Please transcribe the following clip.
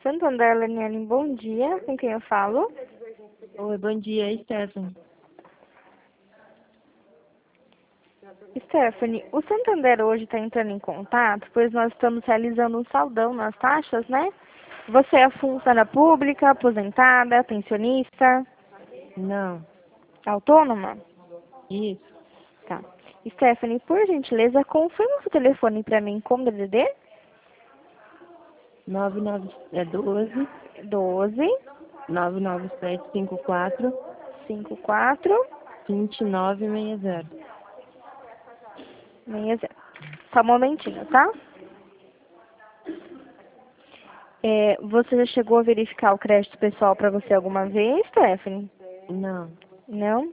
Santander, Leniane, bom dia. Com quem eu falo? Oi, bom dia, Stephanie. Stephanie, o Santander hoje está entrando em contato, pois nós estamos realizando um saldão nas taxas, né? Você é funcionária pública, aposentada, pensionista, Não, autônoma? isso, Tá. Stephanie, por gentileza, confirma o seu telefone para mim com DDD 12 12 99754 54 2960. 60. Só um momentinho, tá? Você já chegou a verificar o crédito pessoal para você alguma vez, Stephanie? Não, Não?